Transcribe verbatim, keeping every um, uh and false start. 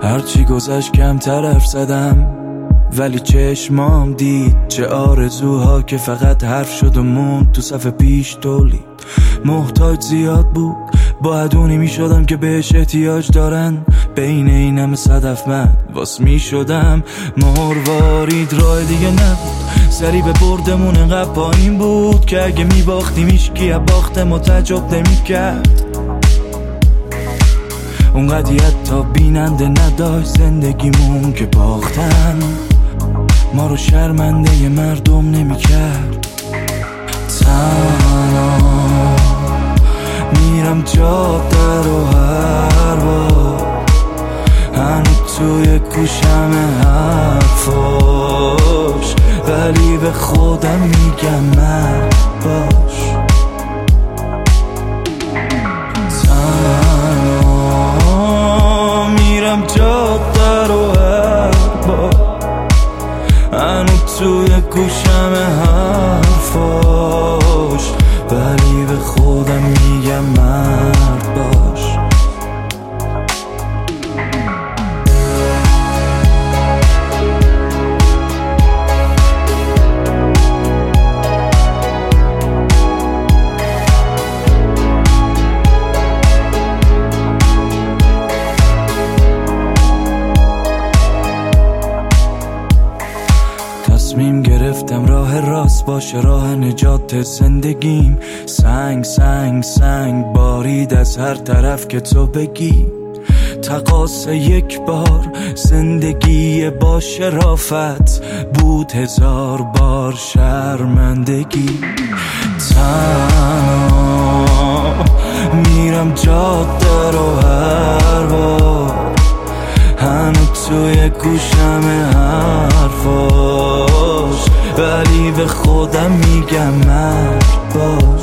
هرچی گذشت کمتر حرف زدم، ولی چشمام دید چه آرزوها که فقط حرف شد و موند تو صف پیش تولید. محتاج زیاد بود، باید اونی می شدم که بهش احتیاج دارن. بین این همه صدف من واس می شدم. مروارید راه دیگه نبود، سری به بردمون انقدر پایین بود که اگه می باختیم ایشکی از باخت ما تعجب نمی کرد. اون قضیت تا بیننده نداشت زندگیمون که باختن ما رو شرمنده ی مردم نمی کرد. تنها میرم جاده رو هر بار، هنو توی گوشم حرفاش، ولی به خودم میگم مرد باش. تنها میرم جاده رو هر بار، هنو توی گوشم حرفاش، ولی به خودم میگم مرد باش. تصمیم گرفتم راه راست باشه راه نجات زندگیم. سنگ سنگ سنگ بارید از هر طرف که تو بگی. تقاص یک بار زندگی با شرافت بود هزار بار شرمندگی. تنها میرم جاده رو هر بار، هنو توی گوشم حرفاش، ولی به خودم میگم مرد باش.